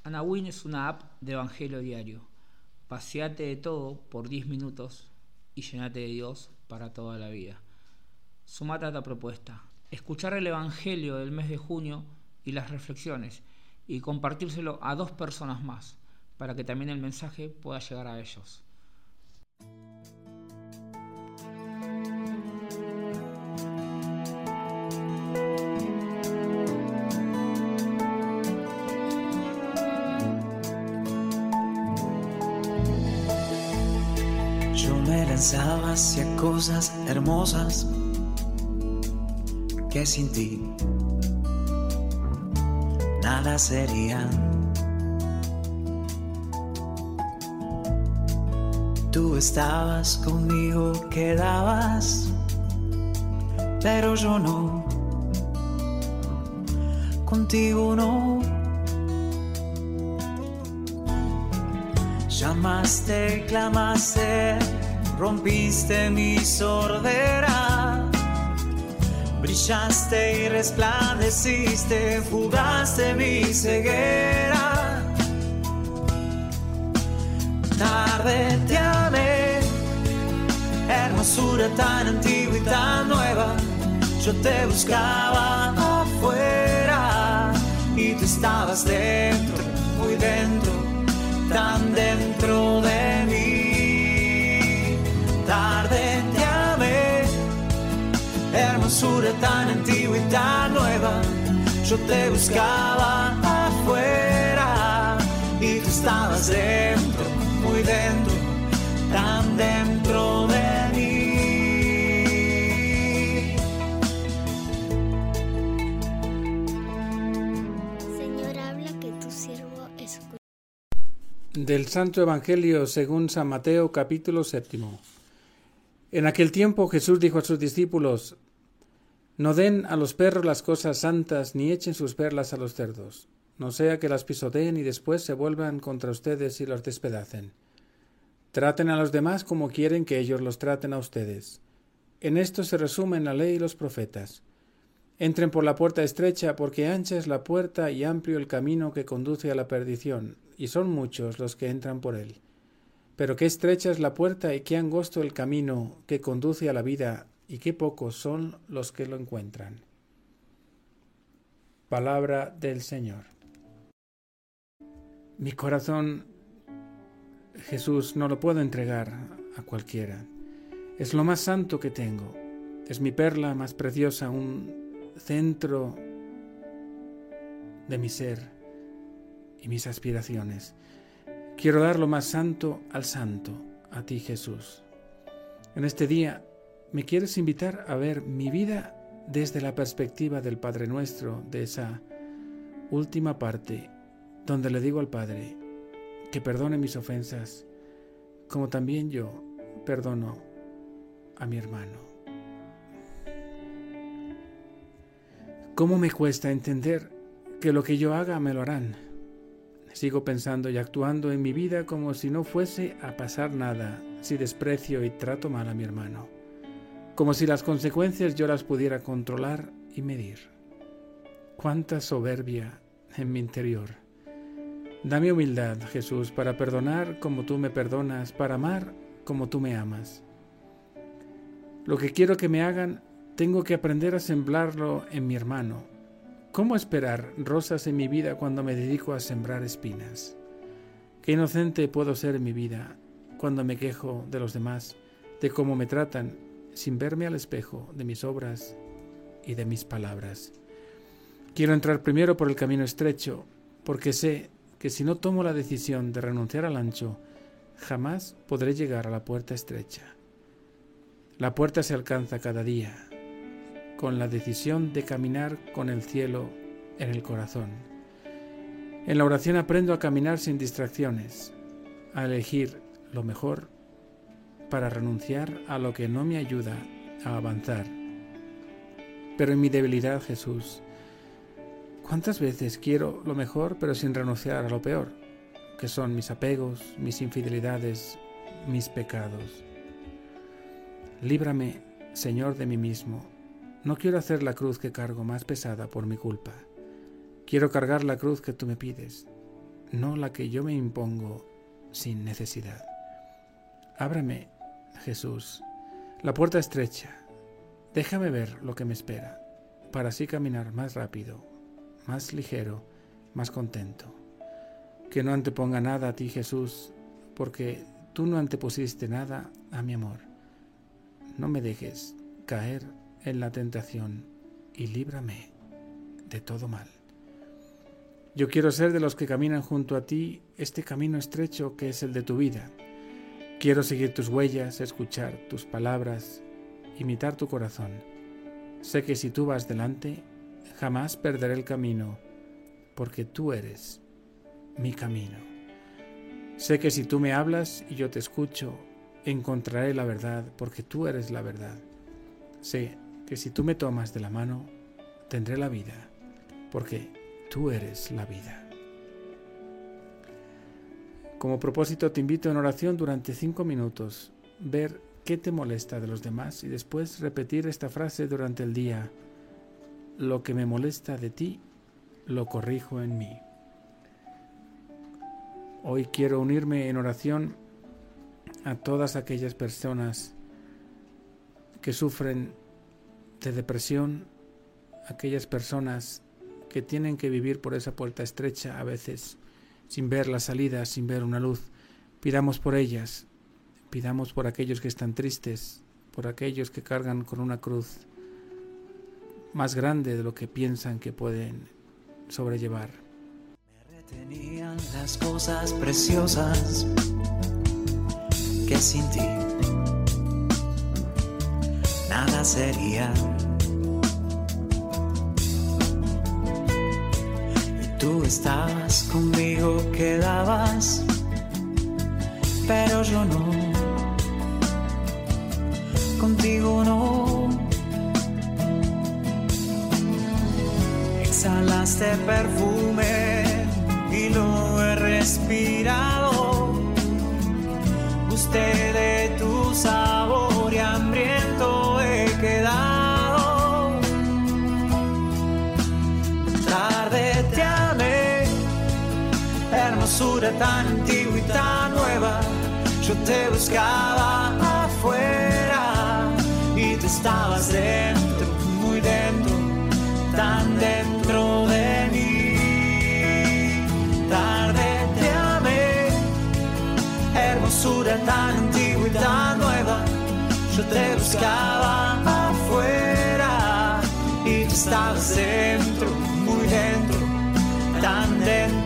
Anawin es una app de evangelio diario. Paseate de todo por 10 minutos y llenate de Dios para toda la vida. Sumate a esta propuesta. Escuchar el evangelio del mes de junio y las reflexiones y compartírselo a 2 personas más para que también el mensaje pueda llegar a ellos. Yo me lanzaba hacia cosas hermosas que sin ti nada serían. Tú estabas conmigo, quedabas, pero yo no, contigo no. Llamaste, clamaste, rompiste mi sordera, brillaste y resplandeciste, fugaste mi ceguera. Tarde te amé, hermosura tan antigua y tan nueva. Yo te buscaba afuera y tú estabas dentro, muy dentro, tan dentro de mí. Tarde te amé, hermosura tan antigua y tan nueva. Yo te buscaba afuera y tú estabas dentro, muy dentro, tan dentro de mí. Señor, habla que tu siervo escucha. Del Santo Evangelio según San Mateo, capítulo 7. En aquel tiempo Jesús dijo a sus discípulos: No den a los perros las cosas santas, ni echen sus perlas a los cerdos, no sea que las pisoteen y después se vuelvan contra ustedes y los despedacen. Traten a los demás como quieren que ellos los traten a ustedes. En esto se resumen la ley y los profetas. Entren por la puerta estrecha, porque ancha es la puerta y amplio el camino que conduce a la perdición, y son muchos los que entran por él. Pero qué estrecha es la puerta y qué angosto el camino que conduce a la vida, y qué pocos son los que lo encuentran. Palabra del Señor. Mi corazón, Jesús, no lo puedo entregar a cualquiera. Es lo más santo que tengo. Es mi perla más preciosa, un centro de mi ser y mis aspiraciones. Quiero dar lo más santo al santo, a ti, Jesús. En este día me quieres invitar a ver mi vida desde la perspectiva del Padre Nuestro, de esa última parte donde le digo al Padre que perdone mis ofensas, como también yo perdono a mi hermano. ¿Cómo me cuesta entender que lo que yo haga me lo harán? Sigo pensando y actuando en mi vida como si no fuese a pasar nada si desprecio y trato mal a mi hermano, como si las consecuencias yo las pudiera controlar y medir. ¡Cuánta soberbia en mi interior! Dame humildad, Jesús, para perdonar como tú me perdonas, para amar como tú me amas. Lo que quiero que me hagan, tengo que aprender a sembrarlo en mi hermano. ¿Cómo esperar rosas en mi vida cuando me dedico a sembrar espinas? Qué inocente puedo ser en mi vida cuando me quejo de los demás, de cómo me tratan, sin verme al espejo de mis obras y de mis palabras. Quiero entrar primero por el camino estrecho, porque sé que si no tomo la decisión de renunciar al ancho, jamás podré llegar a la puerta estrecha. La puerta se alcanza cada día, con la decisión de caminar con el cielo en el corazón. En la oración aprendo a caminar sin distracciones, a elegir lo mejor para renunciar a lo que no me ayuda a avanzar. Pero en mi debilidad, Jesús, ¿cuántas veces quiero lo mejor pero sin renunciar a lo peor, que son mis apegos, mis infidelidades, mis pecados? Líbrame, Señor, de mí mismo. No quiero hacer la cruz que cargo más pesada por mi culpa. Quiero cargar la cruz que tú me pides. no la que yo me impongo sin necesidad. Ábrame, Jesús, la puerta estrecha. Déjame ver lo que me espera, para así caminar más rápido, más ligero, más contento. Que no anteponga nada a ti, Jesús, porque tú no antepusiste nada a mi amor. No me dejes caer en la tentación y líbrame de todo mal. Yo quiero ser de los que caminan junto a ti este camino estrecho que es el de tu vida. Quiero seguir tus huellas, escuchar tus palabras, imitar tu corazón. Sé que si tú vas delante, jamás perderé el camino, porque tú eres mi camino. Sé que si tú me hablas y yo te escucho, encontraré la verdad, porque tú eres la verdad. Sé que si tú me tomas de la mano, tendré la vida, porque tú eres la vida. Como propósito te invito en oración durante 5 minutos, ver qué te molesta de los demás y después repetir esta frase durante el día: lo que me molesta de ti, lo corrijo en mí. Hoy quiero unirme en oración a todas aquellas personas que sufren de depresión, aquellas personas que tienen que vivir por esa puerta estrecha a veces, sin ver la salida, sin ver una luz. Pidamos por ellas, pidamos por aquellos que están tristes, por aquellos que cargan con una cruz más grande de lo que piensan que pueden sobrellevar. Me retenían las cosas preciosas que sin ti nada sería. Tú estabas conmigo, quedabas, pero yo no, contigo no. Exhalaste perfume y lo he respirado. Gusté de tu sabor y hambriento he quedado. Tarde te amé, hermosura tan antigua y tan nueva. Yo te buscaba afuera y tú estabas dentro, muy dentro, tan dentro de mí. Tarde te amé, hermosura tan antigua y tan nueva. Yo te buscaba afuera y tú estabas dentro, muy dentro, tan dentro